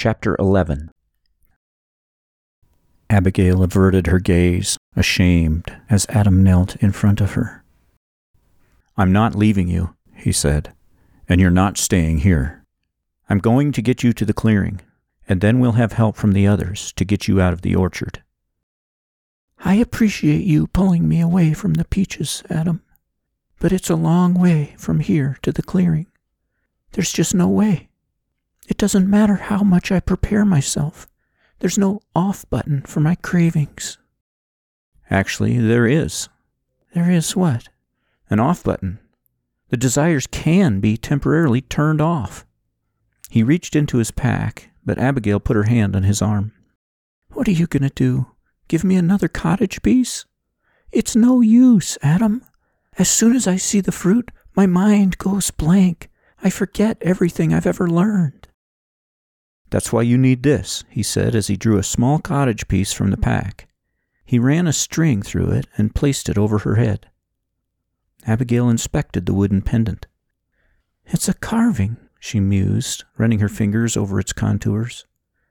Chapter 11. Abigail averted her gaze, ashamed, as Adam knelt in front of her. "I'm not leaving you," he said, "and you're not staying here. I'm going to get you to the clearing, and then we'll have help from the others to get you out of the orchard." "I appreciate you pulling me away from the peaches, Adam, but it's a long way from here to the clearing. There's just no way. It doesn't matter how much I prepare myself. There's no off button for my cravings." "Actually, there is." "There is what?" "An off button. The desires can be temporarily turned off." He reached into his pack, but Abigail put her hand on his arm. "What are you going to do? Give me another cottage piece?" "It's no use, Adam. As soon as I see the fruit, my mind goes blank. I forget everything I've ever learned." "That's why you need this," he said as he drew a small cottage piece from the pack. He ran a string through it and placed it over her head. Abigail inspected the wooden pendant. "It's a carving," she mused, running her fingers over its contours.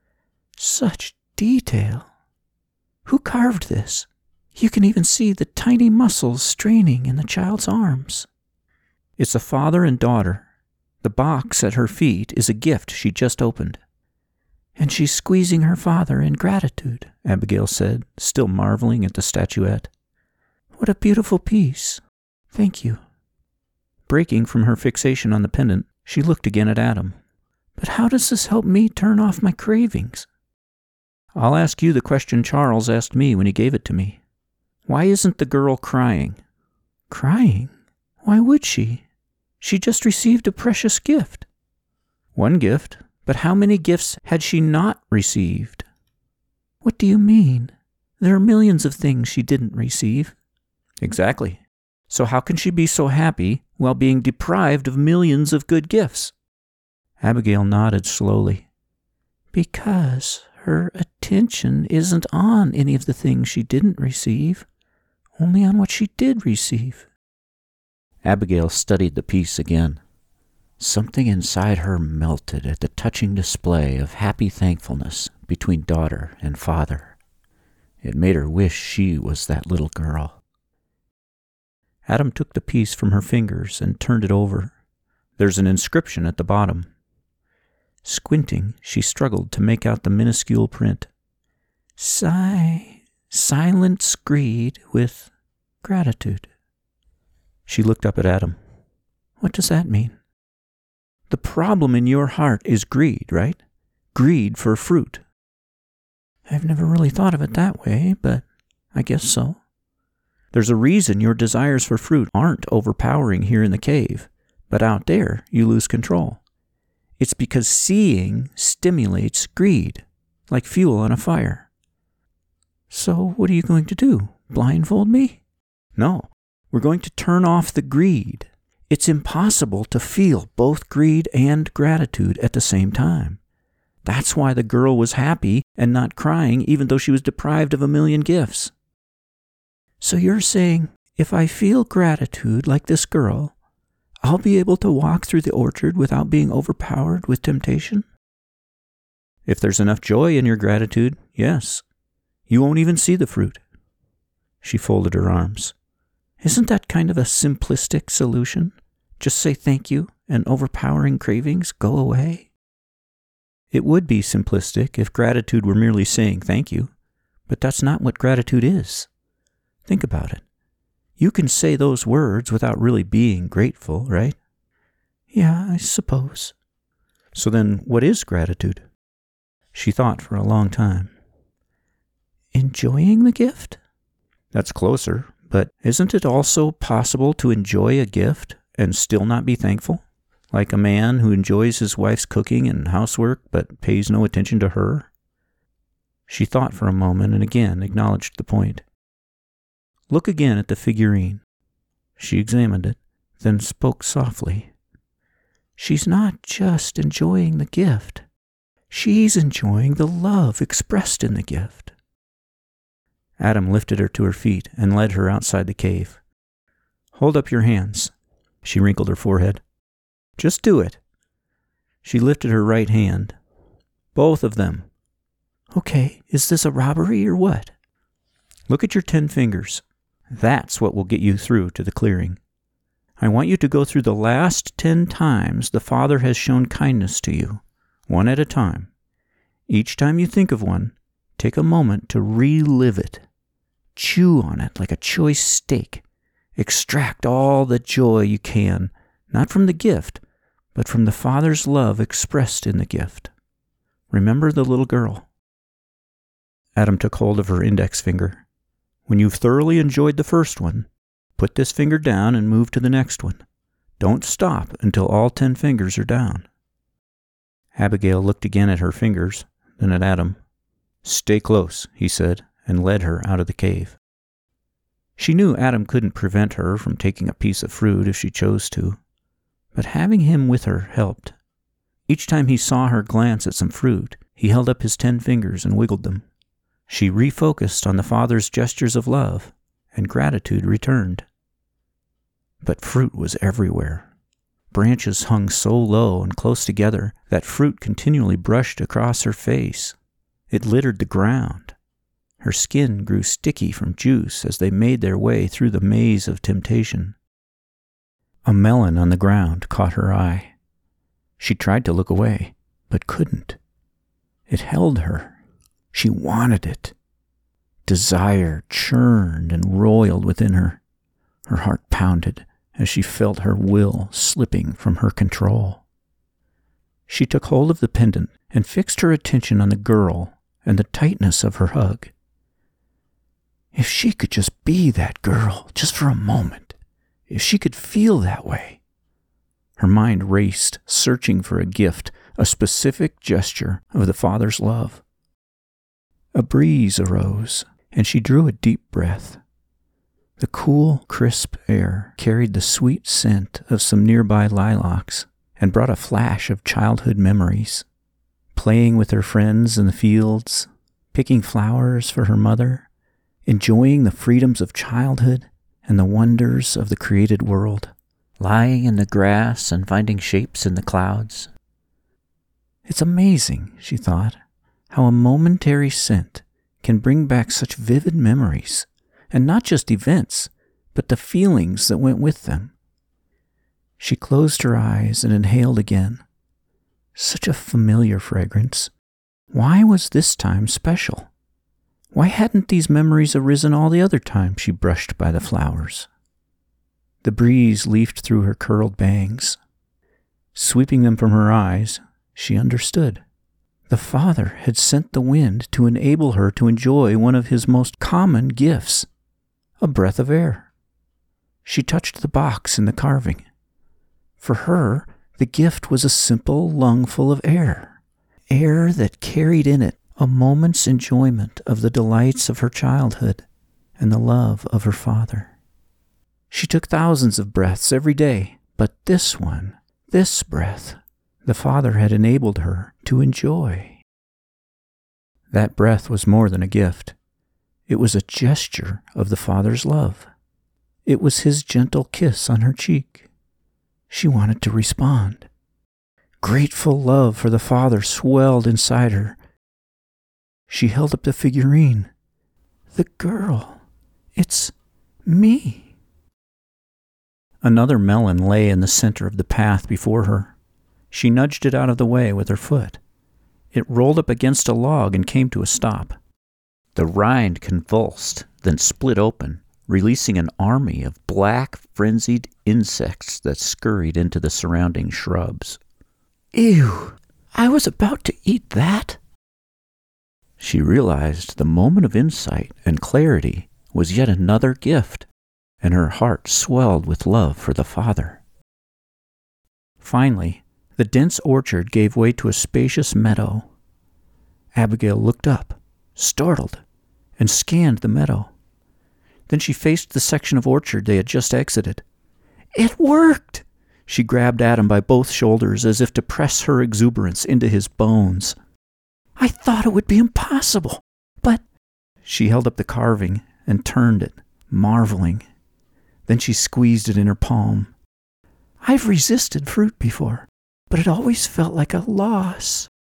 "Such detail. Who carved this? You can even see the tiny muscles straining in the child's arms." "It's a father and daughter. The box at her feet is a gift she just opened." "And she's squeezing her father in gratitude," Abigail said, still marveling at the statuette. "What a beautiful piece. Thank you." Breaking from her fixation on the pendant, she looked again at Adam. "But how does this help me turn off my cravings?" "I'll ask you the question Charles asked me when he gave it to me. Why isn't the girl crying?" "Crying? Why would she? She just received a precious gift." "One gift, but how many gifts had she not received?" "What do you mean? There are millions of things she didn't receive." "Exactly. So how can she be so happy while being deprived of millions of good gifts?" Abigail nodded slowly. "Because her attention isn't on any of the things she didn't receive, only on what she did receive." Abigail studied the piece again. Something inside her melted at the touching display of happy thankfulness between daughter and father. It made her wish she was that little girl. Adam took the piece from her fingers and turned it over. There's an inscription at the bottom. Squinting, she struggled to make out the minuscule print. Silence greed with gratitude." She looked up at Adam. "What does that mean?" "The problem in your heart is greed, right? Greed for fruit." "I've never really thought of it that way, but I guess so." "There's a reason your desires for fruit aren't overpowering here in the cave, but out there you lose control. It's because seeing stimulates greed, like fuel on a fire." "So what are you going to do? Blindfold me?" "No, we're going to turn off the greed. It's impossible to feel both greed and gratitude at the same time. That's why the girl was happy and not crying even though she was deprived of a million gifts." "So you're saying if I feel gratitude like this girl, I'll be able to walk through the orchard without being overpowered with temptation?" "If there's enough joy in your gratitude, yes. You won't even see the fruit." She folded her arms. "Isn't that kind of a simplistic solution? Just say thank you and overpowering cravings go away?" "It would be simplistic if gratitude were merely saying thank you, but that's not what gratitude is. Think about it. You can say those words without really being grateful, right?" "Yeah, I suppose." "So then what is gratitude?" She thought for a long time. "Enjoying the gift?" "That's closer, but isn't it also possible to enjoy a gift and still not be thankful? Like a man who enjoys his wife's cooking and housework but pays no attention to her?" She thought for a moment and again acknowledged the point. "Look again at the figurine." She examined it, then spoke softly. "She's not just enjoying the gift. She's enjoying the love expressed in the gift." Adam lifted her to her feet and led her outside the cave. "Hold up your hands." She wrinkled her forehead. "Just do it." She lifted her right hand. Both of them. Okay, is this a robbery or what? Look at your 10 fingers. That's what will get you through to the clearing. I want you to go through the last 10 times the Father has shown kindness to you, one at a time. Each time you think of one, take a moment to relive it. Chew on it like a choice steak. Extract all the joy you can, not from the gift, but from the Father's love expressed in the gift. Remember the little girl. Adam took hold of her index finger. When you've thoroughly enjoyed the first one, put this finger down and move to the next one. Don't stop until all 10 fingers are down. Abigail looked again at her fingers, then at Adam. Stay close, he said, and led her out of the cave. She knew Adam couldn't prevent her from taking a piece of fruit if she chose to, but having him with her helped. Each time he saw her glance at some fruit, he held up his 10 fingers and wiggled them. She refocused on the Father's gestures of love, and gratitude returned. But fruit was everywhere. Branches hung so low and close together that fruit continually brushed across her face. It littered the ground. Her skin grew sticky from juice as they made their way through the maze of temptation. A melon on the ground caught her eye. She tried to look away, but couldn't. It held her. She wanted it. Desire churned and roiled within her. Her heart pounded as she felt her will slipping from her control. She took hold of the pendant and fixed her attention on the girl and the tightness of her hug. If she could just be that girl, just for a moment, if she could feel that way. Her mind raced, searching for a gift, a specific gesture of the Father's love. A breeze arose, and she drew a deep breath. The cool, crisp air carried the sweet scent of some nearby lilacs and brought a flash of childhood memories. Playing with her friends in the fields, picking flowers for her mother, enjoying the freedoms of childhood and the wonders of the created world, lying in the grass and finding shapes in the clouds. It's amazing, she thought, how a momentary scent can bring back such vivid memories, and not just events, but the feelings that went with them. She closed her eyes and inhaled again. Such a familiar fragrance. Why was this time special? Why hadn't these memories arisen all the other times she brushed by the flowers? The breeze leafed through her curled bangs. Sweeping them from her eyes, she understood. The Father had sent the wind to enable her to enjoy one of his most common gifts, a breath of air. She touched the box in the carving. For her, the gift was a simple lungful of air that carried in it a moment's enjoyment of the delights of her childhood and the love of her Father. She took thousands of breaths every day, but this breath, the Father had enabled her to enjoy. That breath was more than a gift. It was a gesture of the Father's love. It was his gentle kiss on her cheek. She wanted to respond. Grateful love for the Father swelled inside her. She held up the figurine. The girl. It's me. Another melon lay in the center of the path before her. She nudged it out of the way with her foot. It rolled up against a log and came to a stop. The rind convulsed, then split open, releasing an army of black, frenzied insects that scurried into the surrounding shrubs. Ew! I was about to eat that. She realized the moment of insight and clarity was yet another gift, and her heart swelled with love for the Father. Finally, the dense orchard gave way to a spacious meadow. Abigail looked up, startled, and scanned the meadow. Then she faced the section of orchard they had just exited. It worked! She grabbed Adam by both shoulders as if to press her exuberance into his bones. I thought it would be impossible, but... She held up the carving and turned it, marveling. Then she squeezed it in her palm. I've resisted fruit before, but it always felt like a loss.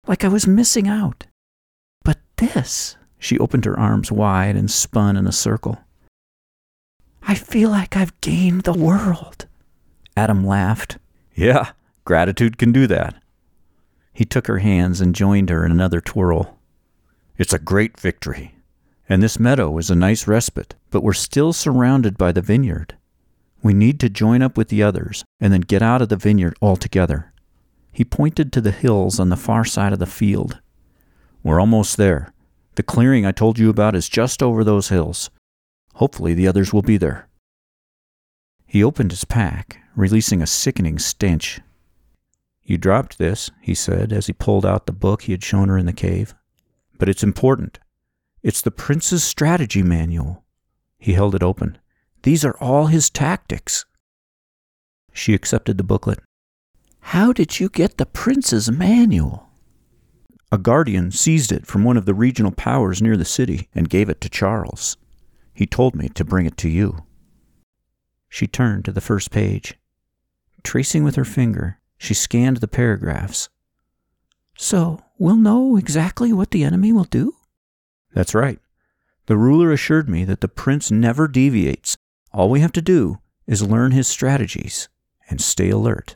like I was missing out. But this, she opened her arms wide and spun in a circle. I feel like I've gained the world. Adam laughed. Yeah, gratitude can do that. He took her hands and joined her in another twirl. It's a great victory. And this meadow is a nice respite, but we're still surrounded by the vineyard. We need to join up with the others and then get out of the vineyard altogether. He pointed to the hills on the far side of the field. We're almost there. The clearing I told you about is just over those hills. Hopefully the others will be there. He opened his pack, releasing a sickening stench. You dropped this, he said as he pulled out the book he had shown her in the cave. But it's important. It's the prince's strategy manual. He held it open. These are all his tactics. She accepted the booklet. How did you get the prince's manual? A guardian seized it from one of the regional powers near the city and gave it to Charles. He told me to bring it to you. She turned to the first page. Tracing with her finger, she scanned the paragraphs. So, we'll know exactly what the enemy will do? That's right. The ruler assured me that the prince never deviates. All we have to do is learn his strategies and stay alert.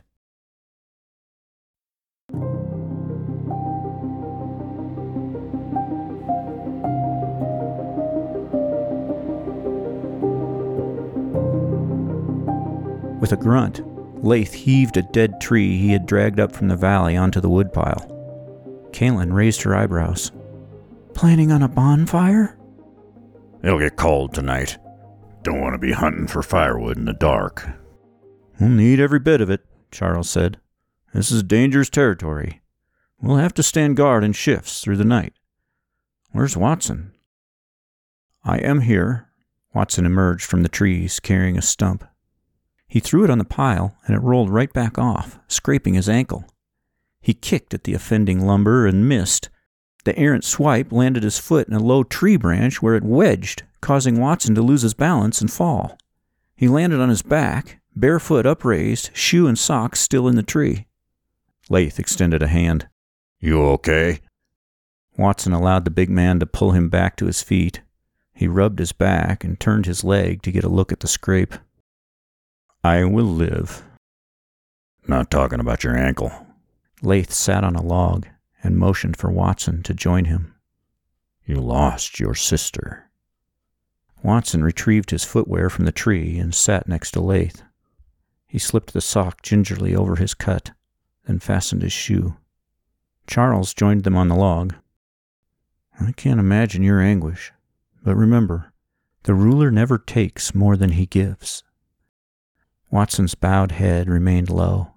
With a grunt, Laith heaved a dead tree he had dragged up from the valley onto the woodpile. Kaelin raised her eyebrows. Planning on a bonfire? It'll get cold tonight. Don't want to be hunting for firewood in the dark. We'll need every bit of it, Charles said. This is dangerous territory. We'll have to stand guard in shifts through the night. Where's Watson? I am here. Watson emerged from the trees, carrying a stump. He threw it on the pile, and it rolled right back off, scraping his ankle. He kicked at the offending lumber and missed. The errant swipe landed his foot in a low tree branch where it wedged, causing Watson to lose his balance and fall. He landed on his back, barefoot upraised, shoe and socks still in the tree. Laith extended a hand. You okay? Watson allowed the big man to pull him back to his feet. He rubbed his back and turned his leg to get a look at the scrape. I will live. Not talking about your ankle. Laith sat on a log and motioned for Watson to join him. You lost your sister. Watson retrieved his footwear from the tree and sat next to Laith. He slipped the sock gingerly over his cut, then fastened his shoe. Charles joined them on the log. I can't imagine your anguish, but remember, the ruler never takes more than he gives. Watson's bowed head remained low.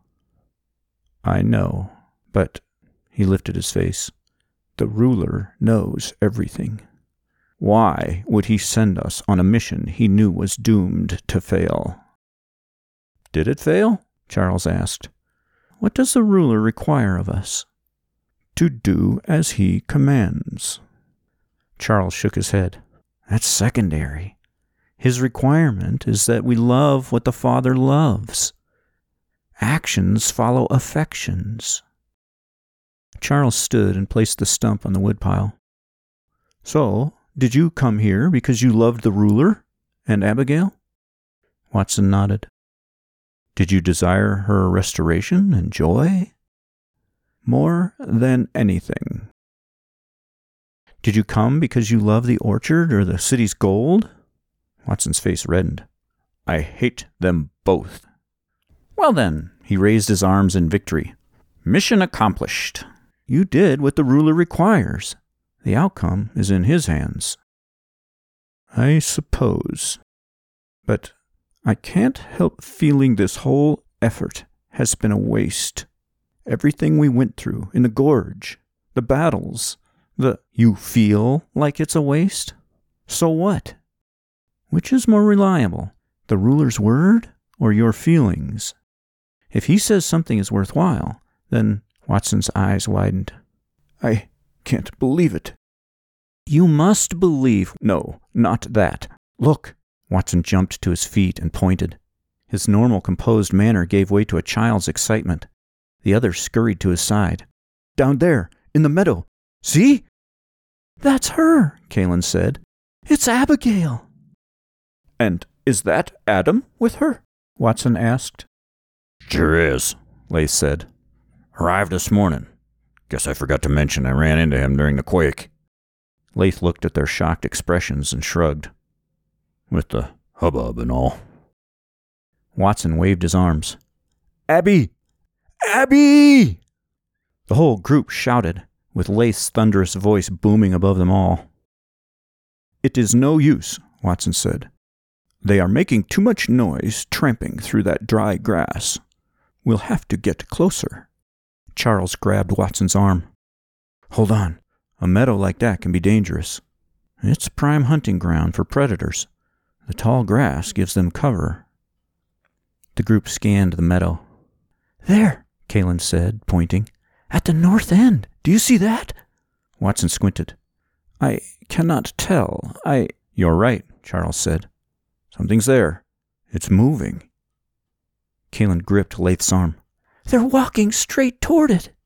I know, but, he lifted his face, the ruler knows everything. Why would he send us on a mission he knew was doomed to fail? Did it fail? Charles asked. What does the ruler require of us? To do as he commands. Charles shook his head. That's secondary. His requirement is that we love what the Father loves. Actions follow affections. Charles stood and placed the stump on the woodpile. So, did you come here because you loved the ruler and Abigail? Watson nodded. Did you desire her restoration and joy? More than anything. Did you come because you love the orchard or the city's gold? Watson's face reddened. I hate them both. Well then, he raised his arms in victory. Mission accomplished. You did what the ruler requires. The outcome is in his hands. I suppose. But I can't help feeling this whole effort has been a waste. Everything we went through in the gorge, the battles, You feel like it's a waste? So what? Which is more reliable, the ruler's word or your feelings? If he says something is worthwhile, then Watson's eyes widened. I can't believe it. You must believe. No, not that. Look. Watson jumped to his feet and pointed. His normal composed manner gave way to a child's excitement. The other scurried to his side. Down there, in the meadow. See?" "That's her," Kaylin said. "It's Abigail." "And is that Adam with her?" Watson asked. "Sure is," Lath said. "Arrived this morning. Guess I forgot to mention I ran into him during the quake." Lath looked at their shocked expressions and shrugged. "With the hubbub and all." Watson waved his arms. "Abby! Abby!" The whole group shouted, with Lath's thunderous voice booming above them all. "It is no use," Watson said. "They are making too much noise tramping through that dry grass. We'll have to get closer." Charles grabbed Watson's arm. "Hold on. A meadow like that can be dangerous. It's prime hunting ground for predators. The tall grass gives them cover." The group scanned the meadow. "There," Kaylin said, pointing. "At the north end. Do you see that?" Watson squinted. "I cannot tell. You're right," Charles said. "Something's there. It's moving." Kaylin gripped Lath's arm. "They're walking straight toward it."